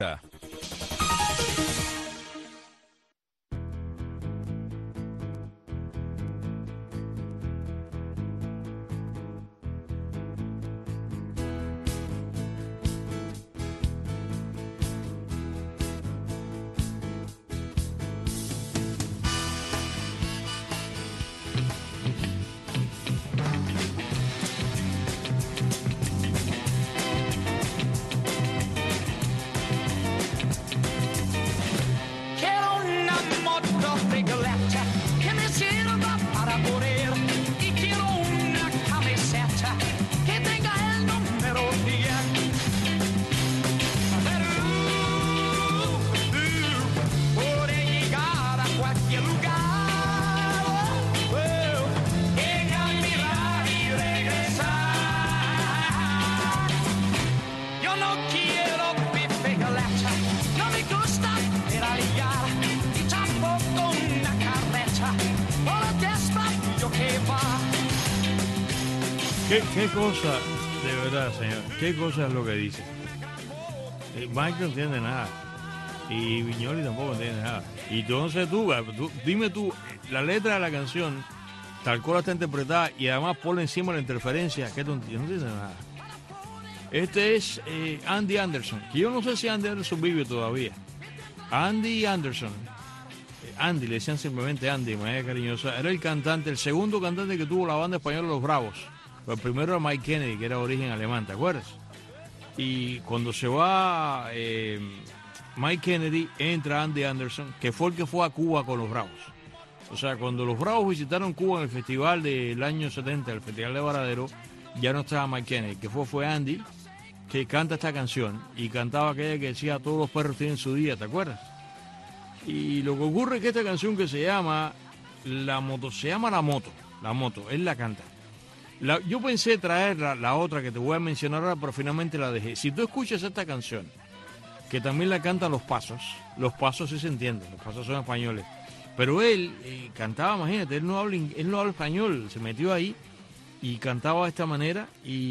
¿Qué cosa, de verdad, señor? ¿Qué cosa es lo que dice? Mike no entiende nada. Y Viñoli tampoco entiende nada. Y entonces dime tú, la letra de la canción, tal cual está interpretada, y además ponle encima la interferencia, que tú no entiendes nada. Este es Andy Anderson, que yo no sé si Andy Anderson vive todavía. Andy Anderson. Andy, le decían simplemente Andy, manera cariñosa. Era el cantante, el segundo cantante que tuvo la banda española Los Bravos. El primero era Mike Kennedy, que era de origen alemán, ¿te acuerdas? Y cuando se va Mike Kennedy, entra Andy Anderson, que fue el que fue a Cuba con Los Bravos. O sea, cuando Los Bravos visitaron Cuba en el festival del año 70, el Festival de Varadero, ya no estaba Mike Kennedy, que fue Andy, que canta esta canción, y cantaba aquella que decía todos los perros tienen su día, ¿te acuerdas? Y lo que ocurre es que esta canción que se llama La Moto, él la canta. Yo pensé traer la otra que te voy a mencionar ahora, pero finalmente la dejé. Si tú escuchas esta canción, que también la cantan Los Pasos sí se entienden, Los Pasos son españoles, pero él cantaba, imagínate, él no habla español, se metió ahí y cantaba de esta manera,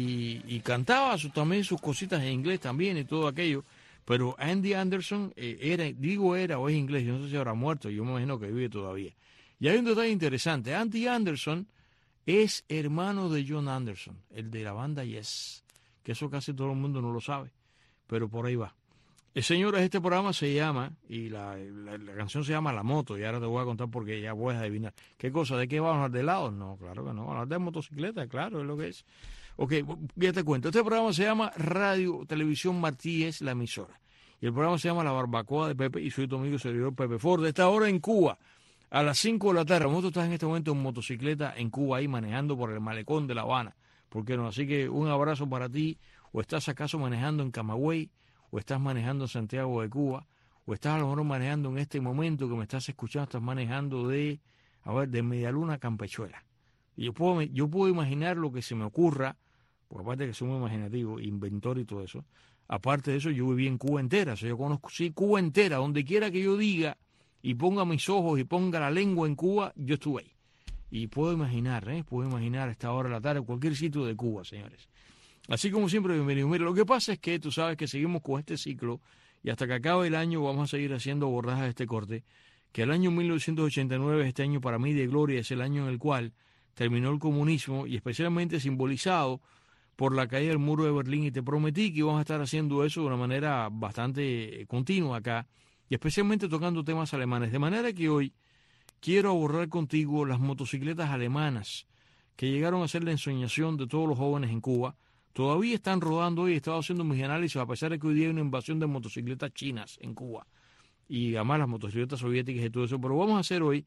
y cantaba también sus cositas en inglés también y todo aquello. Pero Andy Anderson era o es inglés, yo no sé si habrá muerto, yo me imagino que vive todavía. Y hay un detalle interesante, Andy Anderson es hermano de John Anderson, el de la banda Yes, que eso casi todo el mundo no lo sabe, pero por ahí va. Señores, este programa se llama, y la canción se llama La Moto, y ahora te voy a contar porque ya voy a adivinar. ¿Qué cosa? ¿De qué vamos a hablar? ¿De helados? No, claro que no, vamos a hablar de motocicleta, claro, es lo que es. Ok, ya te cuento. Este programa se llama Radio Televisión Martí, es la emisora. Y el programa se llama La Barbacoa de Pepe, y soy tu amigo y servidor Pepe Ford. De esta hora en Cuba, a las 5 de la tarde. Vos estás en este momento en motocicleta en Cuba, ahí manejando por el malecón de La Habana. ¿Por qué no? Así que un abrazo para ti. O estás acaso manejando en Camagüey, o estás manejando en Santiago de Cuba, o estás a lo mejor manejando en este momento que me estás escuchando, estás manejando de Medialuna a Campechuela. Y yo puedo imaginar lo que se me ocurra, porque aparte de que soy muy imaginativo, inventor y todo eso, aparte de eso yo viví en Cuba entera, o sea, yo conozco Cuba entera, donde quiera que yo diga y ponga mis ojos y ponga la lengua en Cuba, yo estuve ahí. Y puedo imaginar a esta hora de la tarde cualquier sitio de Cuba, señores. Así como siempre, bienvenido. Mira, lo que pasa es que tú sabes que seguimos con este ciclo y hasta que acabe el año vamos a seguir haciendo abordajes de este corte, que el año 1989, este año para mí de gloria, es el año en el cual terminó el comunismo y especialmente simbolizado por la caída del muro de Berlín, y te prometí que íbamos a estar haciendo eso de una manera bastante continua acá y especialmente tocando temas alemanes, de manera que hoy quiero abordar contigo las motocicletas alemanas que llegaron a ser la ensoñación de todos los jóvenes en Cuba. Todavía están rodando hoy, he estado haciendo mis análisis a pesar de que hoy día hay una invasión de motocicletas chinas en Cuba y además las motocicletas soviéticas y todo eso, pero vamos a hacer hoy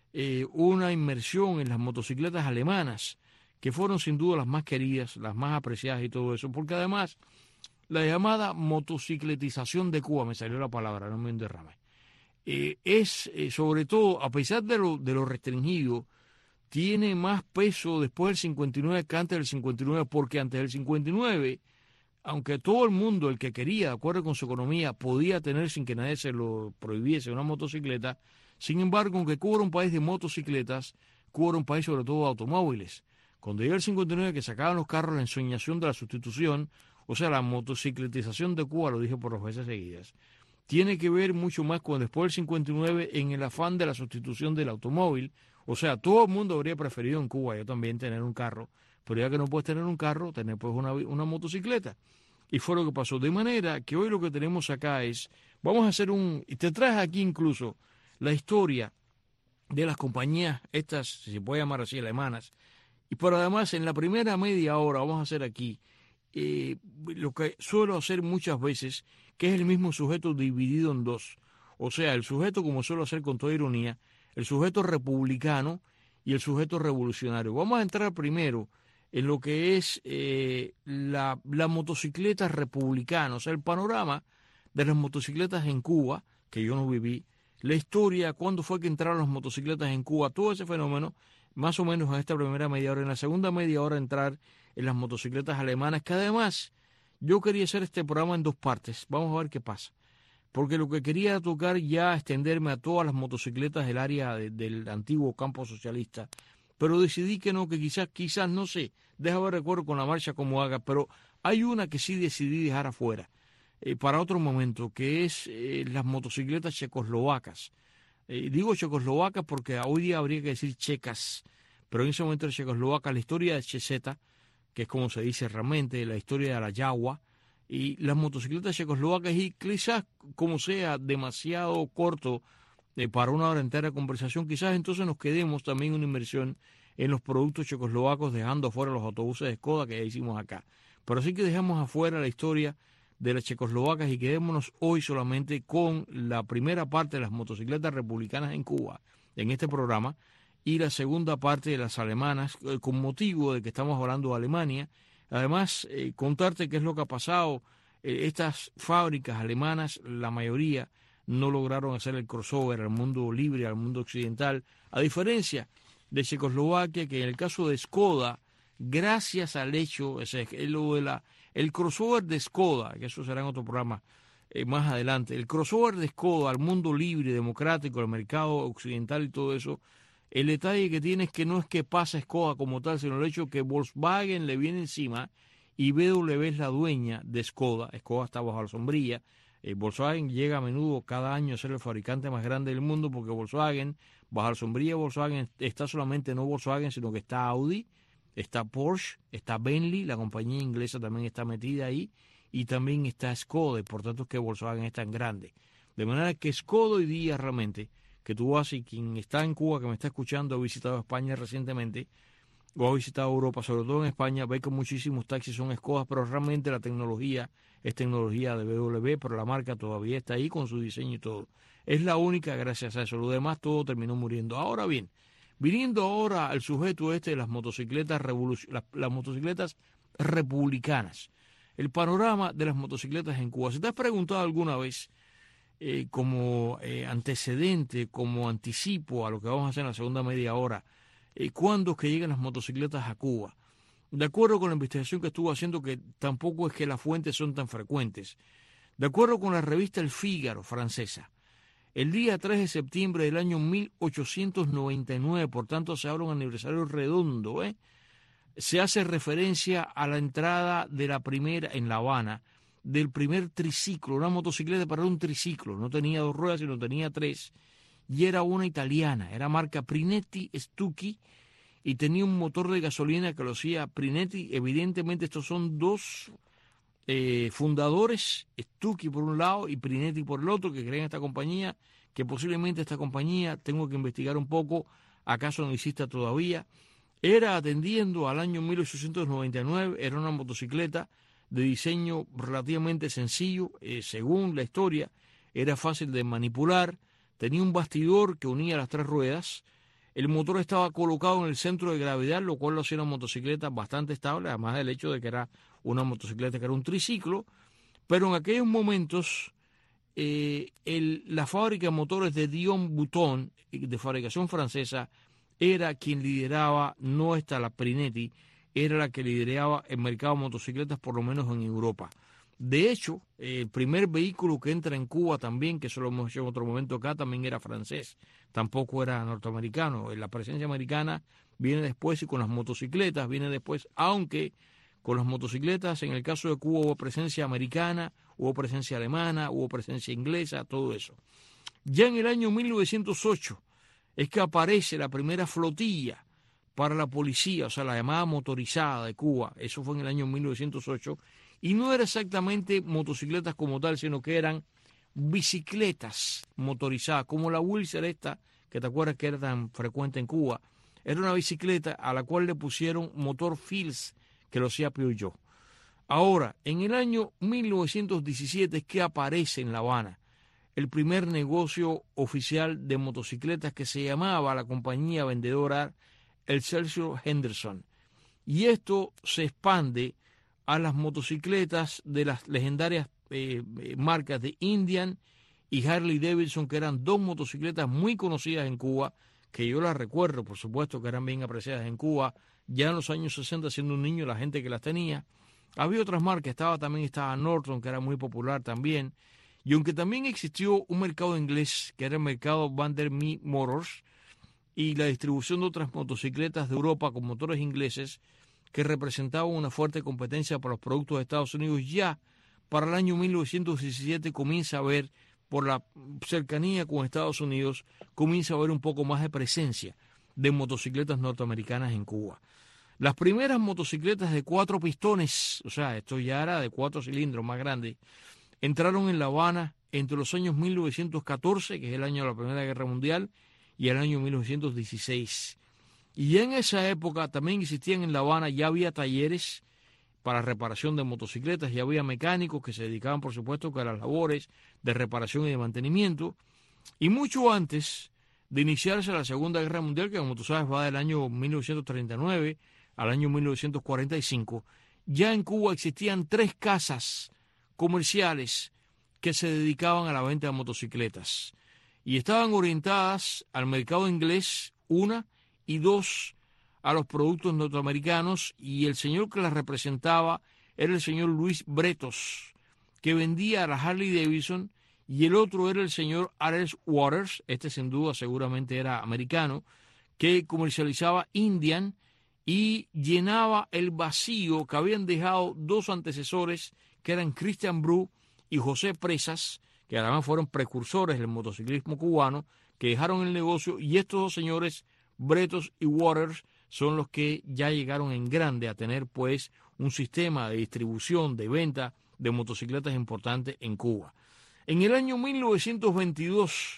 una inmersión en las motocicletas alemanas, que fueron sin duda las más queridas, las más apreciadas y todo eso, porque además la llamada motocicletización de Cuba, me salió la palabra, no me derrame, es sobre todo, a pesar de lo restringido, tiene más peso después del 59 que antes del 59, porque antes del 59, aunque todo el mundo, el que quería, de acuerdo con su economía, podía tener sin que nadie se lo prohibiese una motocicleta, sin embargo, aunque Cuba era un país de motocicletas, Cuba era un país sobre todo de automóviles. Cuando llega el 59, que sacaban los carros, la ensoñación de la sustitución, o sea, la motocicletización de Cuba, lo dije por 2 veces seguidas, tiene que ver mucho más con después del 59 en el afán de la sustitución del automóvil. O sea, todo el mundo habría preferido en Cuba, yo también, tener un carro, pero ya que no puedes tener un carro, tener pues una motocicleta. Y fue lo que pasó. De manera que hoy lo que tenemos acá es, vamos a hacer y te traes aquí incluso la historia de las compañías, estas, si se puede llamar así, alemanas. Y pero además, en la primera media hora vamos a hacer aquí lo que suelo hacer muchas veces, que es el mismo sujeto dividido en dos. O sea, el sujeto, como suelo hacer con toda ironía, el sujeto republicano y el sujeto revolucionario. Vamos a entrar primero en lo que es la motocicleta republicana, o sea, el panorama de las motocicletas en Cuba, que yo no viví, la historia, cuándo fue que entraron las motocicletas en Cuba, todo ese fenómeno, más o menos en esta primera media hora. En la segunda media hora entrar en las motocicletas alemanas, que además yo quería hacer este programa en dos partes. Vamos a ver qué pasa. Porque lo que quería tocar ya extenderme a todas las motocicletas del área del antiguo campo socialista, pero decidí que no, que quizás, no sé, déjame ver recuerdo con la marcha como haga, pero hay una que sí decidí dejar afuera, para otro momento, que es las motocicletas checoslovacas. Digo checoslovacas porque hoy día habría que decir checas, pero en ese momento era checoslovaca. La historia de Cheseta, que es como se dice realmente, la historia de la Yagua, y las motocicletas checoslovacas, y quizás como sea demasiado corto para una hora entera de conversación, quizás entonces nos quedemos también una inversión en los productos checoslovacos, dejando afuera los autobuses de Skoda que ya hicimos acá. Pero sí que dejamos afuera la historia de las checoslovacas y quedémonos hoy solamente con la primera parte de las motocicletas republicanas en Cuba, en este programa, y la segunda parte de las alemanas, con motivo de que estamos hablando de Alemania. Además, contarte qué es lo que ha pasado. Estas fábricas alemanas, la mayoría, no lograron hacer el crossover al mundo libre, al mundo occidental, a diferencia de Checoslovaquia, que en el caso de Skoda, gracias al hecho, el crossover de Skoda, que eso será en otro programa más adelante, el crossover de Skoda al mundo libre, democrático, al mercado occidental y todo eso, el detalle que tiene es que no es que pasa Skoda como tal, sino el hecho que Volkswagen le viene encima y BMW es la dueña de Skoda. Skoda está bajo la sombrilla. Volkswagen llega a menudo cada año a ser el fabricante más grande del mundo, porque Volkswagen, bajo la sombrilla de Volkswagen, está solamente no Volkswagen, sino que está Audi, está Porsche, está Bentley, la compañía inglesa también está metida ahí, y también está Skoda, y por tanto es que Volkswagen es tan grande. De manera que Skoda hoy día realmente, que tú vas y quien está en Cuba, que me está escuchando, ha visitado España recientemente, o ha visitado Europa, sobre todo en España, ve que muchísimos taxis son Skoda, pero realmente la tecnología es tecnología de BMW, pero la marca todavía está ahí con su diseño y todo. Es la única gracias a eso. Lo demás todo terminó muriendo. Ahora bien, viniendo ahora al sujeto este de las motocicletas las motocicletas republicanas. El panorama de las motocicletas en Cuba. ¿Se te has preguntado alguna vez, como antecedente, como anticipo a lo que vamos a hacer en la segunda media hora, cuándo es que llegan las motocicletas a Cuba? De acuerdo con la investigación que estuvo haciendo, que tampoco es que las fuentes son tan frecuentes, de acuerdo con la revista El Fígaro francesa, el día 3 de septiembre del año 1899, por tanto se habla un aniversario redondo, se hace referencia a la entrada de la primera, en La Habana, del primer triciclo, una motocicleta para un triciclo, no tenía dos ruedas, sino tenía tres, y era una italiana, era marca Prinetti Stucchi, y tenía un motor de gasolina que lo hacía Prinetti. Evidentemente estos son dos fundadores, Stucchi por un lado y Prinetti por el otro, que crean esta compañía, que posiblemente esta compañía, tengo que investigar un poco, acaso no exista todavía. Era, atendiendo al año 1899, era una motocicleta de diseño relativamente sencillo, según la historia, era fácil de manipular, tenía un bastidor que unía las tres ruedas, el motor estaba colocado en el centro de gravedad, lo cual lo hacía una motocicleta bastante estable, además del hecho de que era una motocicleta que era un triciclo, pero en aquellos momentos la fábrica de motores de Dion Bouton, de fabricación francesa, era quien lideraba, no esta la Prinetti, era la que lideraba el mercado de motocicletas, por lo menos en Europa. De hecho, el primer vehículo que entra en Cuba también, que eso lo hemos hecho en otro momento acá, también era francés, tampoco era norteamericano. La presencia americana viene después, y con las motocicletas viene después, aunque con las motocicletas. En el caso de Cuba hubo presencia americana, hubo presencia alemana, hubo presencia inglesa, todo eso. Ya en el año 1908 es que aparece la primera flotilla para la policía, o sea, la llamada motorizada de Cuba. Eso fue en el año 1908. Y no era exactamente motocicletas como tal, sino que eran bicicletas motorizadas, como la Wilson esta, que te acuerdas que era tan frecuente en Cuba. Era una bicicleta a la cual le pusieron motor Fields, que lo hacía Peugeot. Ahora, en el año 1917 es que aparece en La Habana el primer negocio oficial de motocicletas que se llamaba la compañía vendedora Excelsior Henderson. Y esto se expande a las motocicletas de las legendarias marcas de Indian y Harley Davidson, que eran dos motocicletas muy conocidas en Cuba, que yo las recuerdo, por supuesto, que eran bien apreciadas en Cuba, ya en los años 60, siendo un niño, la gente que las tenía. Había otras marcas, también estaba Norton, que era muy popular también. Y aunque también existió un mercado inglés, que era el mercado Vandermeer Motors, y la distribución de otras motocicletas de Europa con motores ingleses, que representaban una fuerte competencia para los productos de Estados Unidos, ya para el año 1917 comienza a haber, por la cercanía con Estados Unidos, comienza a haber un poco más de presencia de motocicletas norteamericanas en Cuba. Las primeras motocicletas de 4 pistones, o sea, esto ya era de 4 cilindros más grandes, entraron en La Habana entre los años 1914, que es el año de la Primera Guerra Mundial, y el año 1916. Y en esa época también existían en La Habana, ya había talleres para reparación de motocicletas, ya había mecánicos que se dedicaban, por supuesto, a las labores de reparación y de mantenimiento. Y mucho antes de iniciarse la Segunda Guerra Mundial, que como tú sabes va del año 1939 al año 1945, ya en Cuba existían 3 casas comerciales que se dedicaban a la venta de motocicletas y estaban orientadas al mercado inglés, 1, y 2, a los productos norteamericanos, y el señor que las representaba era el señor Luis Bretos, que vendía a la Harley Davidson, y el otro era el señor Alex Waters, este sin duda seguramente era americano, que comercializaba Indian y llenaba el vacío que habían dejado 2 antecesores, que eran Christian Bru y José Presas, que además fueron precursores del motociclismo cubano, que dejaron el negocio, y estos 2 señores, Bretos y Waters, son los que ya llegaron en grande a tener pues un sistema de distribución, de venta de motocicletas importante en Cuba. En el año 1922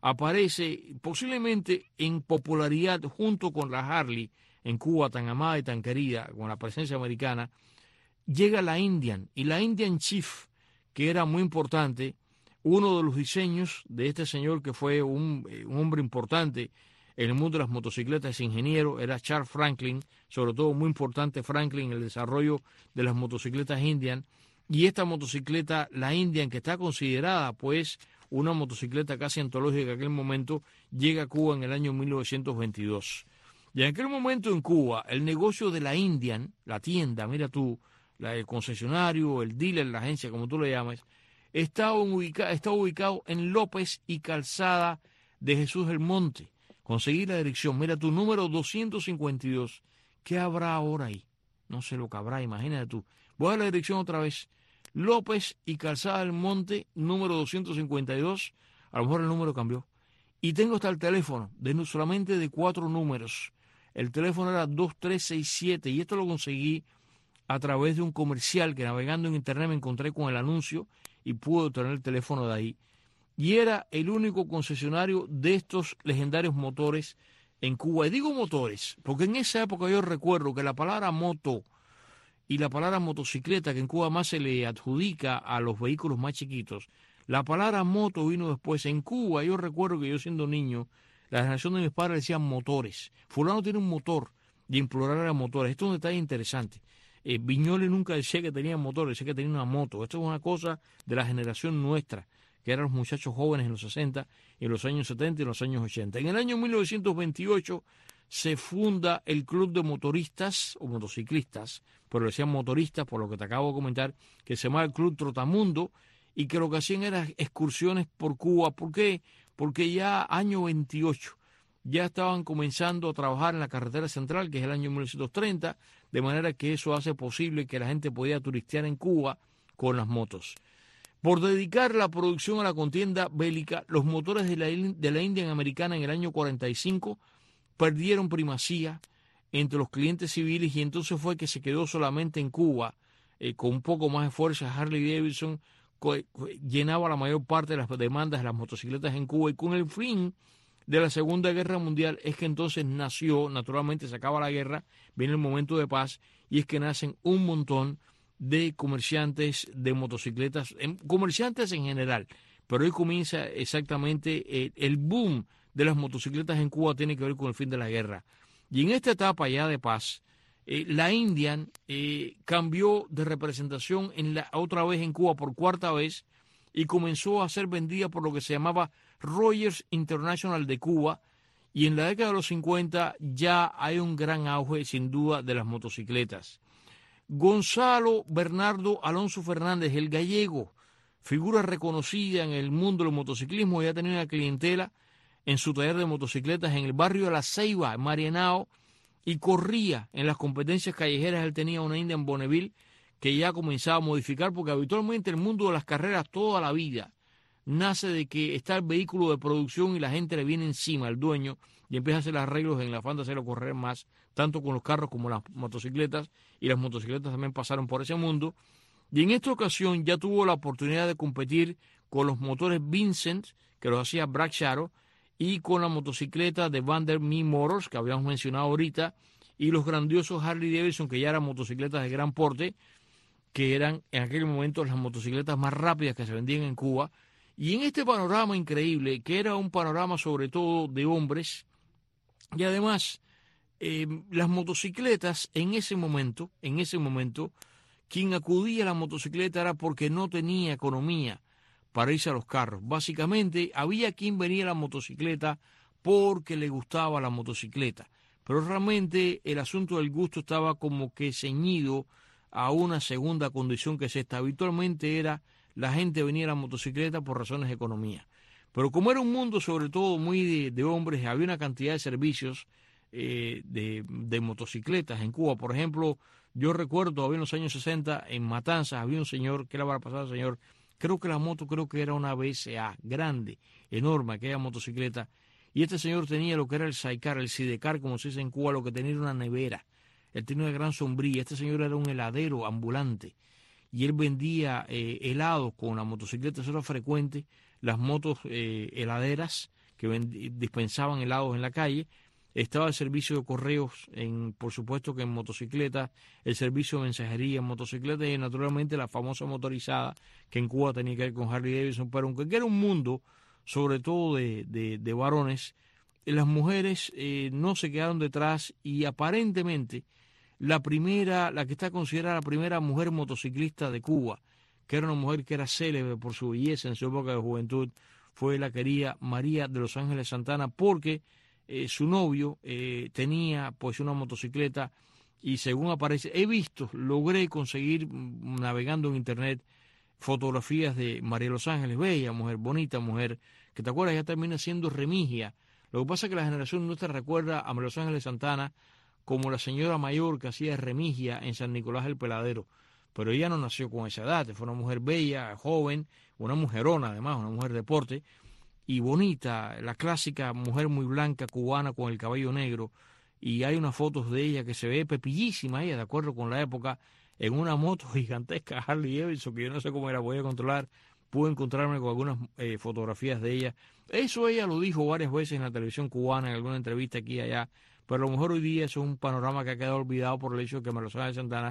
aparece posiblemente en popularidad junto con la Harley en Cuba, tan amada y tan querida, con la presencia americana, llega la Indian, y la Indian Chief, que era muy importante. Uno de los diseños de este señor, que fue un hombre importante en el mundo de las motocicletas, ingeniero, era Charles Franklin, sobre todo muy importante Franklin en el desarrollo de las motocicletas Indian. Y esta motocicleta, la Indian, que está considerada pues una motocicleta casi antológica en aquel momento, llega a Cuba en el año 1922. Y en aquel momento en Cuba, el negocio de la Indian, la tienda, mira tú, el concesionario, el dealer, la agencia, como tú le llames, está ubicado en López y Calzada de Jesús del Monte. Conseguí la dirección, mira tu número 252. ¿Qué habrá ahora ahí? No sé lo que habrá, imagínate tú. Voy a la dirección otra vez. López y Calzada del Monte, número 252. A lo mejor el número cambió. Y tengo hasta el teléfono, solamente de 4 números. El teléfono era 2367 y esto lo conseguí a través de un comercial que, navegando en internet, me encontré con el anuncio y pude obtener el teléfono de ahí. Y era el único concesionario de estos legendarios motores en Cuba. Y digo motores, porque en esa época yo recuerdo que la palabra moto y la palabra motocicleta, que en Cuba más se le adjudica a los vehículos más chiquitos, la palabra moto vino después. En Cuba yo recuerdo que yo, siendo niño, la generación de mis padres decían motores. Fulano tiene un motor, y en plural era motores. Esto es un detalle interesante. Viñoles nunca decía que tenía motor, decía que tenía una moto. Esto es una cosa de la generación nuestra, que eran los muchachos jóvenes en los 60, en los años 70 y en los años 80. En el año 1928 se funda el Club de Motoristas o Motociclistas, pero le decían motoristas por lo que te acabo de comentar, que se llamaba el Club Trotamundo, y que lo que hacían eran excursiones por Cuba. ¿Por qué? Porque ya año 28 ya estaban comenzando a trabajar en la carretera central, que es el año 1930, de manera que eso hace posible que la gente pudiera turistear en Cuba con las motos. Por dedicar la producción a la contienda bélica, los motores de la Indian Americana en el año 45 perdieron primacía entre los clientes civiles y entonces fue que se quedó solamente en Cuba, con un poco más de fuerza. Harley Davidson llenaba la mayor parte de las demandas de las motocicletas en Cuba, y con el fin de la Segunda Guerra Mundial es que entonces nació, naturalmente se acaba la guerra, viene el momento de paz, y es que nacen un montón de comerciantes de motocicletas, comerciantes en general, pero hoy comienza exactamente el boom de las motocicletas en Cuba, tiene que ver con el fin de la guerra. Y en esta etapa ya de paz, la Indian cambió de representación otra vez en Cuba por cuarta vez y comenzó a ser vendida por lo que se llamaba Rogers International de Cuba, y en la década de los 50 ya hay un gran auge sin duda de las motocicletas. Gonzalo Bernardo Alonso Fernández, el gallego, figura reconocida en el mundo del motociclismo, ya tenía una clientela en su taller de motocicletas en el barrio de La Ceiba, en Marianao, y corría en las competencias callejeras. Él tenía una Indian Bonneville que ya comenzaba a modificar, porque habitualmente el mundo de las carreras toda la vida nace de que está el vehículo de producción y la gente le viene encima al dueño y empieza a hacer arreglos en el afán de hacerlo correr más, tanto con los carros como las motocicletas, y las motocicletas también pasaron por ese mundo. Y en esta ocasión ya tuvo la oportunidad de competir con los motores Vincent, que los hacía Black Shadow, y con la motocicleta de Vandermeer Motors, que habíamos mencionado ahorita, y los grandiosos Harley Davidson, que ya eran motocicletas de gran porte, que eran en aquel momento las motocicletas más rápidas que se vendían en Cuba. Y en este panorama increíble, que era un panorama sobre todo de hombres, y además las motocicletas en ese momento, quien acudía a la motocicleta era porque no tenía economía para irse a los carros. Básicamente había quien venía a la motocicleta porque le gustaba la motocicleta, pero realmente el asunto del gusto estaba como que ceñido a una segunda condición, que es esta. Habitualmente era la gente venía a la motocicleta por razones de economía. Pero como era un mundo sobre todo muy de hombres, había una cantidad de servicios de motocicletas en Cuba. Por ejemplo, yo recuerdo, había en los años 60, en Matanzas, había un señor, ¿qué le habrá pasado al señor? Creo que la moto, que era una BSA, grande, enorme, aquella motocicleta. Y este señor tenía lo que era el sidecar, el sidecar, como se dice en Cuba, lo que tenía era una nevera. Él tenía una gran sombrilla. Este señor era un heladero ambulante. Y él vendía helados con la motocicleta. Eso era frecuente. Las motos heladeras que dispensaban helados en la calle. Estaba el servicio de correos, por supuesto que en motocicletas, el servicio de mensajería en motocicletas y naturalmente la famosa motorizada, que en Cuba tenía que ver con Harley Davidson, pero aunque era un mundo sobre todo de varones, las mujeres no se quedaron detrás, y aparentemente la que está considerada la primera mujer motociclista de Cuba, que era una mujer que era célebre por su belleza en su época de juventud, fue la querida María de los Ángeles Santana, porque su novio tenía pues una motocicleta, y según aparece, logré conseguir navegando en internet fotografías de María de los Ángeles, bella mujer, bonita mujer, que te acuerdas ya termina siendo Remigia. Lo que pasa es que la generación nuestra recuerda a María de los Ángeles Santana como la señora mayor que hacía Remigia en San Nicolás del Peladero, pero ella no nació con esa edad, fue una mujer bella, joven, una mujerona además, una mujer de porte, y bonita, la clásica mujer muy blanca cubana con el cabello negro, y hay unas fotos de ella que se ve pepillísima ella, de acuerdo con la época, en una moto gigantesca Harley Davidson, que yo no sé cómo la podía controlar. Pude encontrarme con algunas fotografías de ella. Eso ella lo dijo varias veces en la televisión cubana, en alguna entrevista aquí y allá, pero a lo mejor hoy día eso es un panorama que ha quedado olvidado por el hecho de que María de Santana,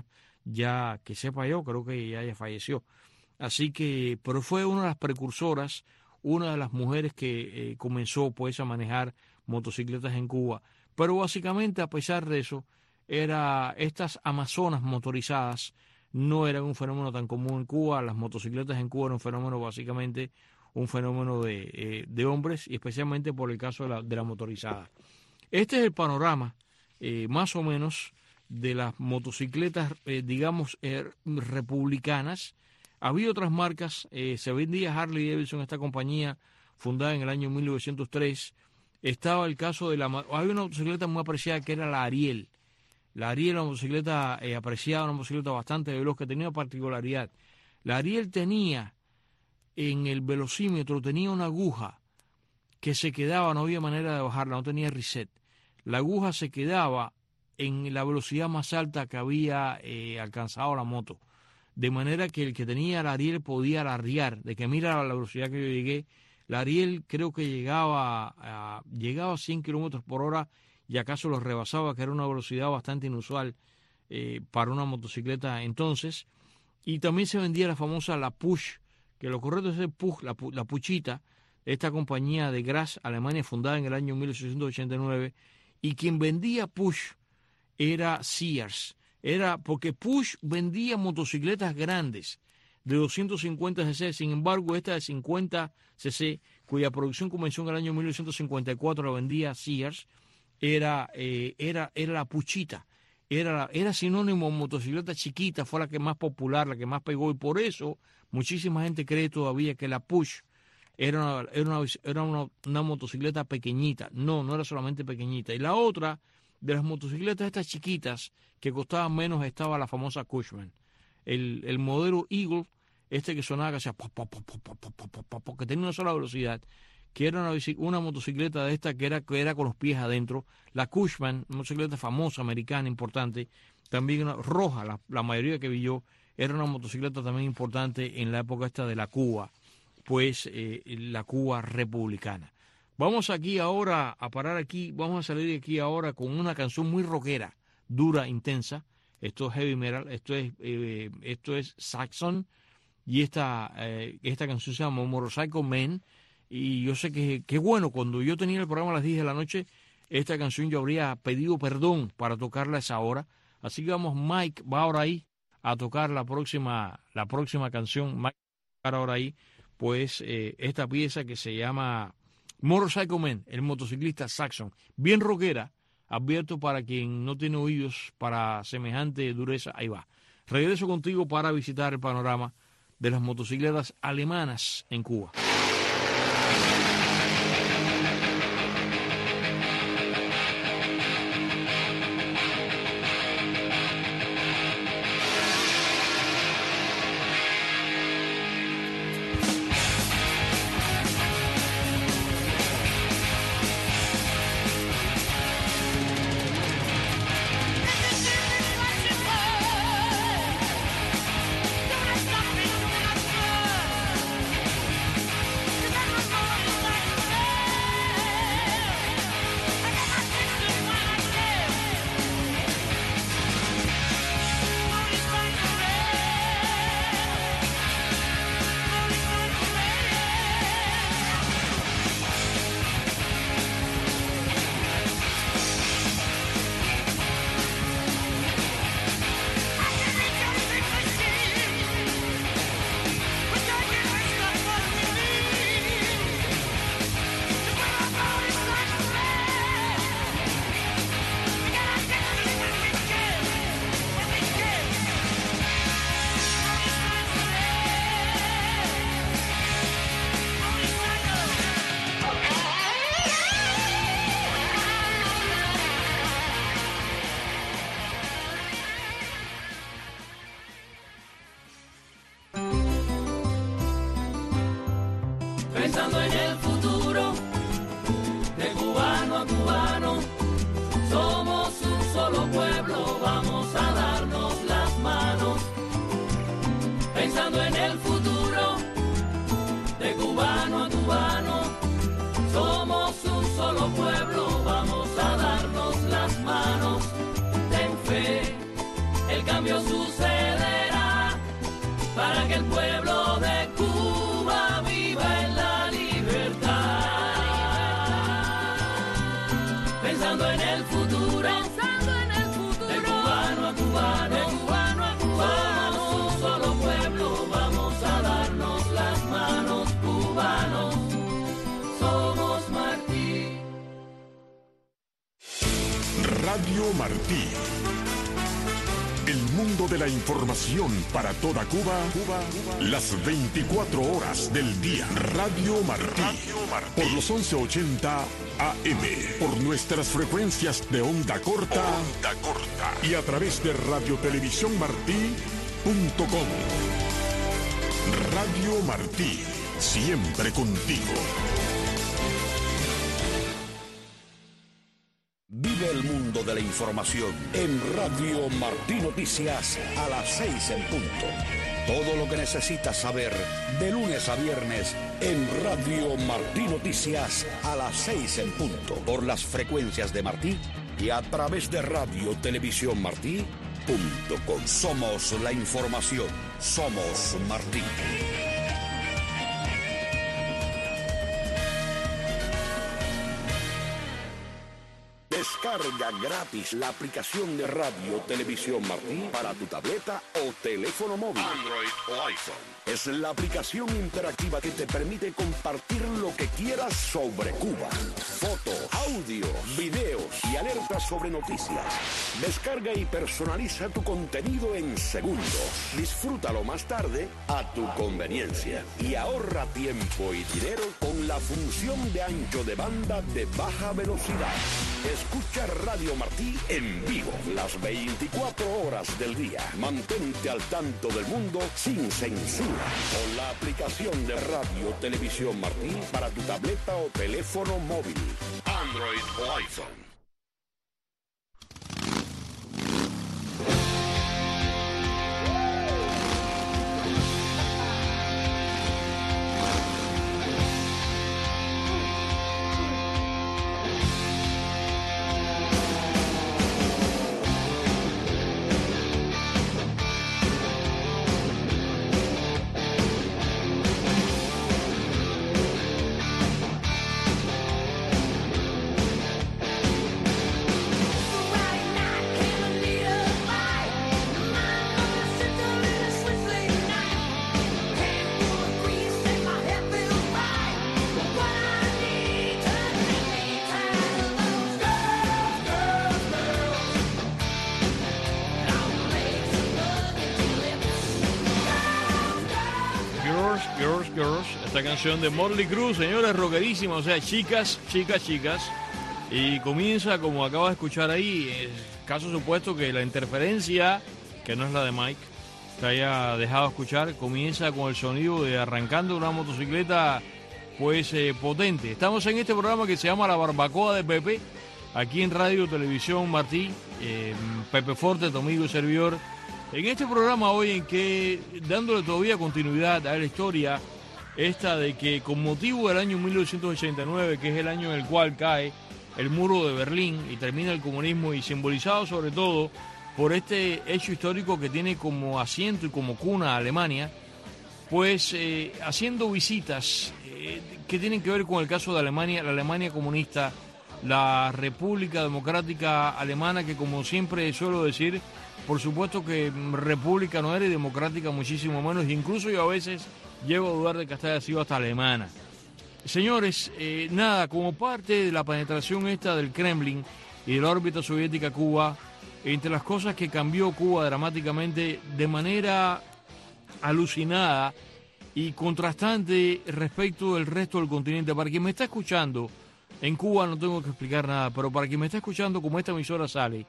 ya que sepa yo, creo que ya falleció. Así que, pero fue una de las precursoras, una de las mujeres que comenzó pues a manejar motocicletas en Cuba. Pero básicamente, a pesar de eso, estas amazonas motorizadas no eran un fenómeno tan común en Cuba. Las motocicletas en Cuba eran un fenómeno básicamente un fenómeno de hombres, y especialmente por el caso de la motorizada. Este es el panorama más o menos de las motocicletas, digamos, republicanas. Había otras marcas, se vendía Harley Davidson, esta compañía fundada en el año 1903. Estaba el caso había una motocicleta muy apreciada que era la Ariel. La Ariel era una motocicleta apreciada, una motocicleta bastante veloz, que tenía una particularidad. La Ariel tenía en el velocímetro, tenía una aguja que se quedaba, no había manera de bajarla, no tenía reset. La aguja se quedaba en la velocidad más alta que había alcanzado la moto. De manera que el que tenía la Ariel podía alardear, de que mira la velocidad que yo llegué. La Ariel creo que llegaba a 100 kilómetros por hora y acaso lo rebasaba, que era una velocidad bastante inusual para una motocicleta entonces. Y también se vendía la famosa La Push, que lo correcto es el Push, la Puchita, esta compañía de Graz, Alemania, fundada en el año 1889, y quien vendía Push era Sears. Era porque Push vendía motocicletas grandes de 250 cc, sin embargo esta de 50 cc, cuya producción comenzó en el año 1954, la vendía Sears, era la Puchita. Era sinónimo de motocicleta chiquita, fue la que más popular, la que más pegó, y por eso muchísima gente cree todavía que la Push era una motocicleta pequeñita. No era solamente pequeñita. Y la otra de las motocicletas estas chiquitas que costaban menos estaba la famosa Cushman. El modelo Eagle, que sonaba, que hacía que tenía una sola velocidad, que era una motocicleta de esta que era con los pies adentro. La Cushman, una motocicleta famosa, americana, importante, también roja, la mayoría que vi yo, era una motocicleta también importante en la época esta de la Cuba, pues la Cuba republicana. Vamos aquí ahora a parar aquí, vamos a salir de aquí ahora con una canción muy rockera, dura, intensa. Esto es heavy metal, esto es Saxon, y esta canción se llama Motorcycle Man. Y yo sé que bueno, cuando yo tenía el programa a las 10 de la noche, esta canción yo habría pedido perdón para tocarla a esa hora. Así que vamos, Mike va ahora ahí a tocar la próxima canción. Mike va ahora ahí, pues esta pieza que se llama Motorcycle Man, el motociclista Saxon, bien rockera, advierto para quien no tiene oídos para semejante dureza. Ahí va. Regreso contigo para visitar el panorama de las motocicletas alemanas en Cuba. Pensando en el futuro, de cubano a cubano, somos un solo pueblo, vamos a darnos las manos. Pensando en el futuro, de cubano a cubano, somos un solo pueblo, vamos a darnos las manos. Ten fe, el cambio sucederá, para que el pueblo de Cuba viva en la libertad. Pensando en el futuro, de cubano a cubano, somos un solo pueblo, vamos a darnos las manos, cubanos, somos Martí. Radio Martí. El mundo de la información para toda Cuba, las 24 horas del día. Radio Martí, por los 1180 AM, por nuestras frecuencias de onda corta, y a través de radiotelevisiónmartí.com. Radio Martí, siempre contigo. Vive el mundo de la información en Radio Martí Noticias a las 6 en punto. Todo lo que necesitas saber de lunes a viernes en Radio Martí Noticias a las 6 en punto. Por las frecuencias de Martí y a través de radiotelevisiónmartí.com. Somos la información. Somos Martí. Descarga gratis la aplicación de Radio Televisión Martí para tu tableta o teléfono móvil, Android o iPhone. Es la aplicación interactiva que te permite compartir lo que quieras sobre Cuba. Fotos, audio, videos y alertas sobre noticias. Descarga y personaliza tu contenido en segundos. Disfrútalo más tarde a tu conveniencia. Y ahorra tiempo y dinero con la función de ancho de banda de baja velocidad. Escucha Radio Martí en vivo las 24 horas del día. Mantente al tanto del mundo sin censura con la aplicación de Radio Televisión Martí para tu tableta o teléfono móvil, Android o iPhone. Girls, esta canción de Motley Crue, señores, rockerísima, o sea, chicas, y comienza como acabas de escuchar ahí, caso supuesto que la interferencia, que no es la de Mike, te haya dejado escuchar, comienza con el sonido de arrancando una motocicleta, pues, potente. Estamos en este programa que se llama La Barbacoa de Pepe, aquí en Radio Televisión Martí, Pepe Forte, tu amigo y servidor. En este programa hoy en que, dándole todavía continuidad a la historia esta de que con motivo del año 1989, que es el año en el cual cae el muro de Berlín y termina el comunismo, y simbolizado sobre todo por este hecho histórico que tiene como asiento y como cuna a Alemania, pues haciendo visitas que tienen que ver con el caso de Alemania, la Alemania comunista, la República Democrática Alemana, que como siempre suelo decir, por supuesto que república no era y democrática muchísimo menos, e incluso yo a veces llego a dudar de que haya sido hasta alemana. Señores, nada, como parte de la penetración esta del Kremlin y de la órbita soviética a Cuba, entre las cosas que cambió Cuba dramáticamente de manera alucinada y contrastante respecto del resto del continente. Para quien me está escuchando, en Cuba no tengo que explicar nada, pero para quien me está escuchando, como esta emisora sale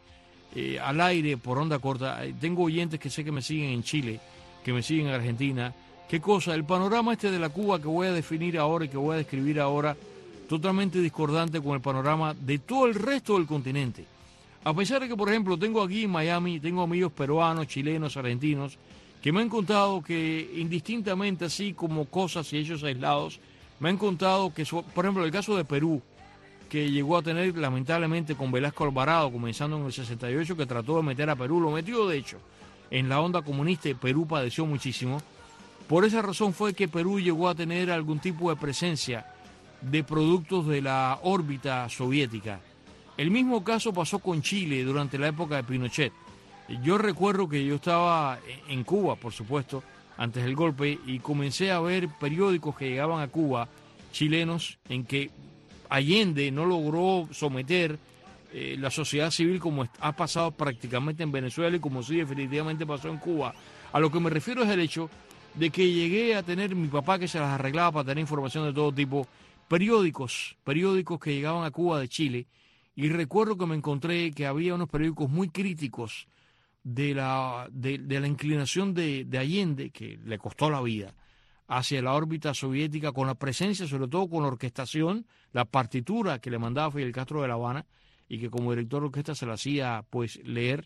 al aire por onda corta, tengo oyentes que sé que me siguen en Chile, que me siguen en Argentina. ¿Qué cosa? El panorama este de la Cuba que voy a definir ahora y que voy a describir ahora, totalmente discordante con el panorama de todo el resto del continente. A pesar de que, por ejemplo, tengo aquí en Miami, tengo amigos peruanos, chilenos, argentinos, que me han contado que indistintamente, así como cosas y hechos aislados, me han contado que, por ejemplo, el caso de Perú, que llegó a tener lamentablemente con Velasco Alvarado, comenzando en el 68, que trató de meter a Perú, lo metió de hecho en la onda comunista y Perú padeció muchísimo. Por esa razón fue que Perú llegó a tener algún tipo de presencia de productos de la órbita soviética. El mismo caso pasó con Chile durante la época de Pinochet. Yo recuerdo que yo estaba en Cuba, por supuesto, antes del golpe, y comencé a ver periódicos que llegaban a Cuba, chilenos, en que Allende no logró someter la sociedad civil como ha pasado prácticamente en Venezuela y como sí definitivamente pasó en Cuba. A lo que me refiero es el hecho de que llegué a tener mi papá que se las arreglaba para tener información de todo tipo, periódicos que llegaban a Cuba de Chile, y recuerdo que me encontré que había unos periódicos muy críticos de la inclinación de Allende, que le costó la vida, hacia la órbita soviética, con la presencia, sobre todo con la orquestación, la partitura que le mandaba Fidel Castro de La Habana, y que como director de orquesta se la hacía pues leer.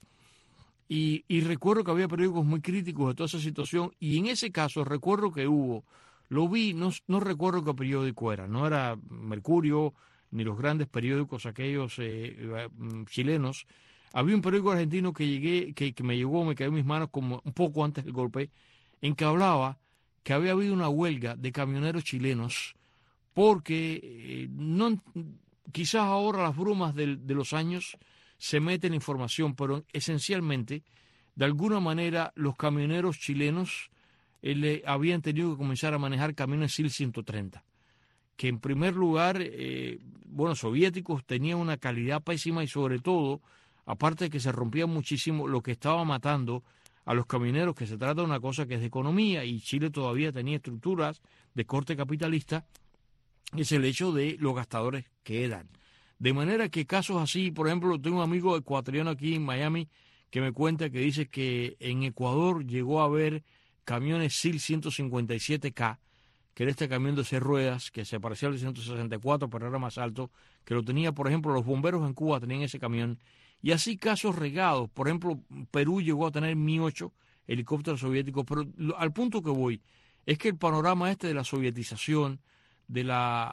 Y recuerdo que había periódicos muy críticos de toda esa situación, y en ese caso recuerdo que lo vi, no recuerdo qué periódico era, no era Mercurio, ni los grandes periódicos aquellos chilenos. Había un periódico argentino que me cayó en mis manos como un poco antes del golpe, en que hablaba que había habido una huelga de camioneros chilenos porque quizás ahora las brumas de los años se mete en la información, pero esencialmente, de alguna manera, los camioneros chilenos habían tenido que comenzar a manejar camiones SIL 130, que en primer lugar, soviéticos, tenían una calidad pésima y sobre todo, aparte de que se rompía muchísimo, lo que estaba matando a los camioneros, que se trata de una cosa que es de economía, y Chile todavía tenía estructuras de corte capitalista, es el hecho de los gastadores que eran. De manera que casos así, por ejemplo, tengo un amigo ecuatoriano aquí en Miami que me cuenta que dice que en Ecuador llegó a haber camiones SIL 157K, que era este camión de 6 ruedas, que se parecía al 164, pero era más alto, que lo tenía, por ejemplo, los bomberos en Cuba tenían ese camión, y así casos regados. Por ejemplo, Perú llegó a tener Mi-8, helicópteros soviéticos, pero al punto que voy es que el panorama de la sovietización, de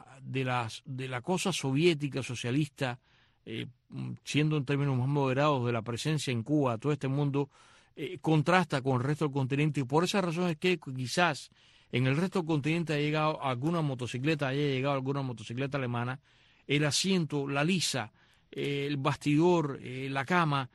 la cosa soviética, socialista, siendo en términos más moderados de la presencia en Cuba, todo este mundo, contrasta con el resto del continente, y por esa razón es que quizás en el resto del continente haya llegado alguna motocicleta alemana, el asiento, la lisa, el bastidor, la cama,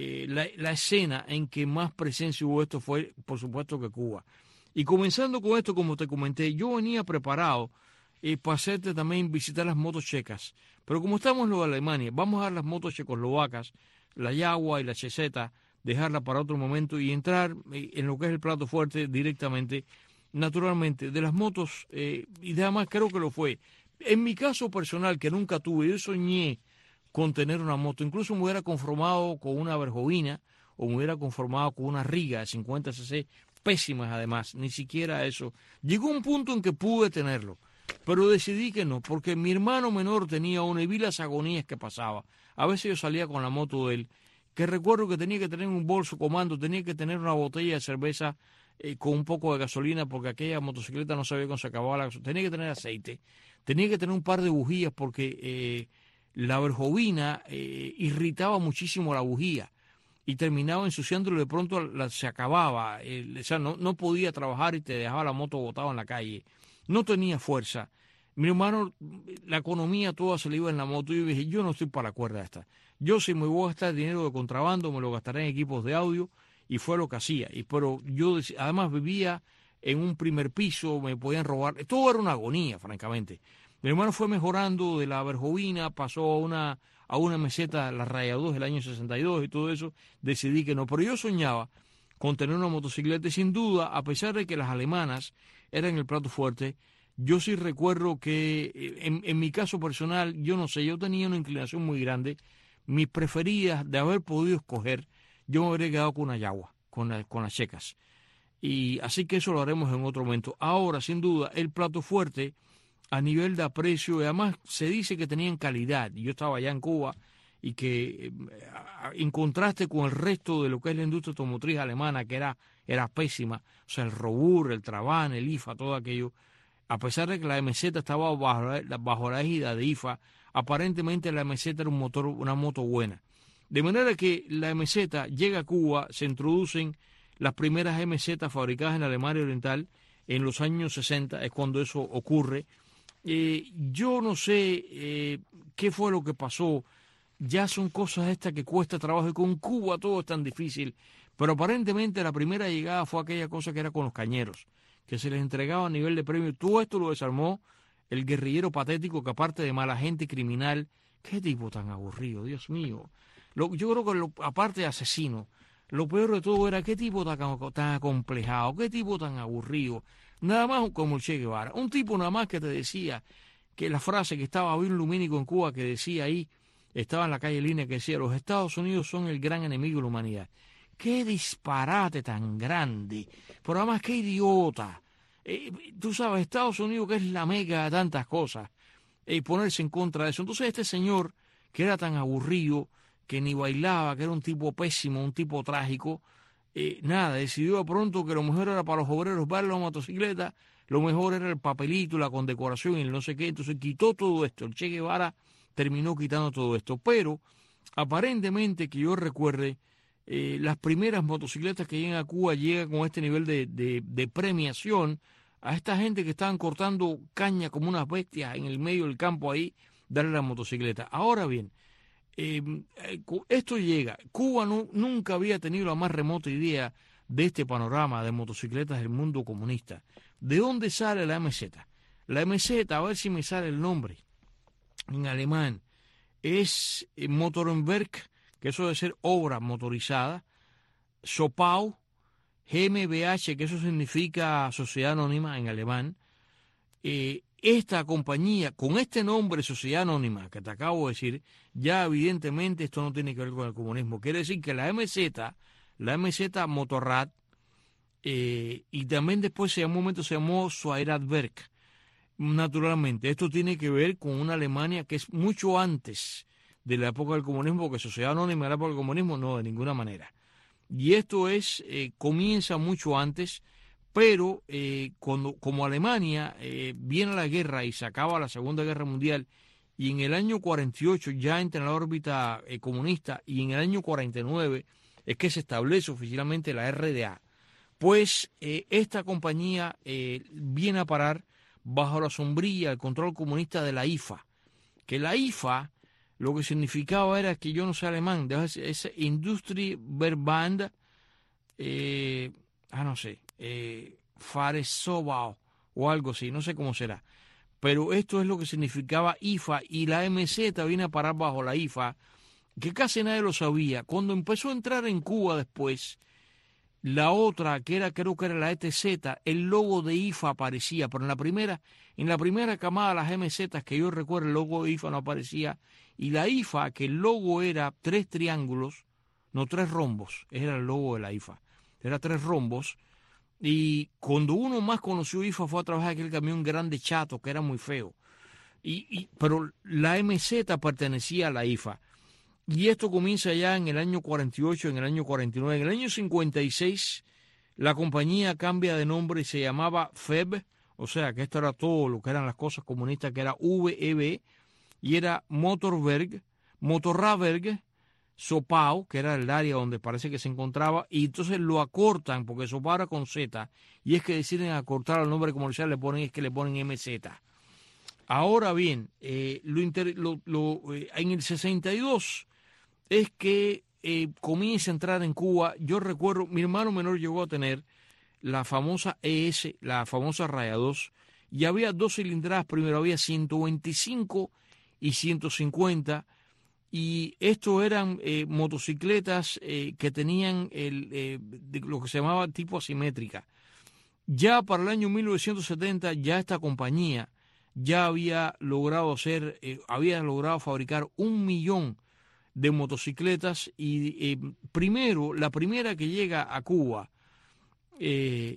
la escena en que más presencia hubo esto fue, por supuesto, que Cuba. Y comenzando con esto, como te comenté, yo venía preparado para hacerte también visitar las motos checas. Pero como estamos en lo de Alemania, vamos a dar las motos checoslovacas, la Jaguar y la Cheseta, dejarla para otro momento y entrar en lo que es el plato fuerte directamente, naturalmente, de las motos, y además creo que lo fue. En mi caso personal, que nunca tuve, yo soñé con tener una moto, incluso me hubiera conformado con una Berjovina, o me hubiera conformado con una Riga de 50 cc, pésimas además, ni siquiera eso. Llegó un punto en que pude tenerlo, pero decidí que no, porque mi hermano menor tenía una y vi las agonías que pasaba. A veces yo salía con la moto de él, que recuerdo que tenía que tener un bolso comando, tenía que tener una botella de cerveza con un poco de gasolina, porque aquella motocicleta no sabía cuándo se acababa la gasolina, tenía que tener aceite, tenía que tener un par de bujías, porque la Berjovina irritaba muchísimo la bujía y terminaba ensuciándolo, de pronto se acababa, o sea, no podía trabajar y te dejaba la moto botada en la calle. No tenía fuerza. Mi hermano, la economía toda se le iba en la moto, y yo dije, yo no estoy para la cuerda esta. Yo, si me voy a gastar dinero de contrabando, me lo gastaré en equipos de audio, y fue lo que hacía. Pero yo además vivía en un primer piso, me podían robar, todo era una agonía, francamente. Mi hermano fue mejorando de la Berjovina, pasó a una meseta, la Raya 2 del año 62 y todo eso, decidí que no. Pero yo soñaba con tener una motocicleta, y sin duda, a pesar de que las alemanas eran el plato fuerte, yo sí recuerdo que en mi caso personal, yo no sé, yo tenía una inclinación muy grande. Mis preferidas de haber podido escoger, yo me habría quedado con una Jaguar, con las checas. Y así que eso lo haremos en otro momento. Ahora, sin duda, el plato fuerte a nivel de aprecio, y además se dice que tenían calidad. Yo estaba allá en Cuba, y que en contraste con el resto de lo que es la industria automotriz alemana, que era pésima, o sea, el Robur, el Trabant, el IFA, todo aquello, a pesar de que la MZ estaba bajo la égida de IFA, aparentemente la MZ era una moto buena. De manera que la MZ llega a Cuba, se introducen las primeras MZ fabricadas en Alemania Oriental en los años 60, es cuando eso ocurre. Yo no sé qué fue lo que pasó. Ya son cosas estas que cuesta trabajo, y con Cuba todo es tan difícil, pero aparentemente la primera llegada fue aquella cosa que era con los cañeros, que se les entregaba a nivel de premio. Todo esto lo desarmó el guerrillero patético, que aparte de mala gente criminal, qué tipo tan aburrido, Dios mío. Yo creo que aparte de asesino, lo peor de todo era qué tipo tan acomplejado, qué tipo tan aburrido. Nada más como el Che Guevara. Un tipo nada más que te decía que la frase que estaba bien lumínico en Cuba, que decía ahí, estaba en la calle Línea, que decía, los Estados Unidos son el gran enemigo de la humanidad. Qué disparate tan grande, pero además qué idiota. Tú sabes, Estados Unidos que es la meca de tantas cosas, ponerse en contra de eso. Entonces este señor, que era tan aburrido, que ni bailaba, que era un tipo pésimo, un tipo trágico, nada, decidió de pronto que lo mejor era para los obreros bailar la motocicleta, lo mejor era el papelito, la condecoración y el no sé qué. Entonces quitó todo esto. El Che Guevara terminó quitando todo esto. Pero aparentemente, que yo recuerde, las primeras motocicletas que llegan a Cuba llegan con este nivel de premiación a esta gente que estaban cortando caña como unas bestias en el medio del campo ahí, darle la motocicleta. Ahora bien, esto llega. Cuba nunca había tenido la más remota idea de este panorama de motocicletas del mundo comunista. ¿De dónde sale la MZ? La MZ, a ver si me sale el nombre en alemán, es Motorenwerk, que eso debe ser obra motorizada, Zopau, GmbH, que eso significa Sociedad Anónima en alemán. Esta compañía, con este nombre, Sociedad Anónima, que te acabo de decir, ya evidentemente esto no tiene que ver con el comunismo. Quiere decir que la MZ Motorrad, y también después un momento se llamó Zweiradwerk. Naturalmente, esto tiene que ver con una Alemania que es mucho antes de la época del comunismo, porque Sociedad Anónima de la época del comunismo, no, de ninguna manera. Y esto comienza mucho antes, pero como Alemania viene la guerra y se acaba la Segunda Guerra Mundial, y en el año 48 ya entra en la órbita comunista, y en el año 49 es que se establece oficialmente la RDA, pues esta compañía viene a parar bajo la sombrilla, el control comunista de la IFA, que la IFA lo que significaba era que yo no sé alemán, es Industrieverband, Fahrzeugbaubau o algo así, no sé cómo será. Pero esto es lo que significaba IFA, y la MZ viene a parar bajo la IFA, que casi nadie lo sabía. Cuando empezó a entrar en Cuba después, la otra, creo que era la ETZ, el logo de IFA aparecía, pero en la primera camada de las MZ que yo recuerdo, el logo de IFA no aparecía, y la IFA, que el logo era 3 triángulos, no 3 rombos, era el logo de la IFA, era 3 rombos, y cuando uno más conoció IFA fue a trabajar aquel camión grande chato, que era muy feo, pero la MZ pertenecía a la IFA. Y esto comienza ya en el año 48, en el año 49. En el año 56 la compañía cambia de nombre y se llamaba FEB, o sea que esto era todo lo que eran las cosas comunistas, que era VEB, y era Motorradwerk, Zopau, que era el área donde parece que se encontraba, y entonces lo acortan, porque Zopau era con Z, y es que deciden acortar el nombre comercial, le ponen MZ. Ahora bien, en el 62 es que comienza a entrar en Cuba. Yo recuerdo, mi hermano menor llegó a tener la famosa ES, la famosa Raya 2, y había 2 cilindradas. Primero había 125 y 150, y esto eran motocicletas que tenían lo que se llamaba tipo asimétrica. Ya para el año 1970, ya esta compañía ya había logrado fabricar 1 millón de motocicletas, y la primera que llega a Cuba, que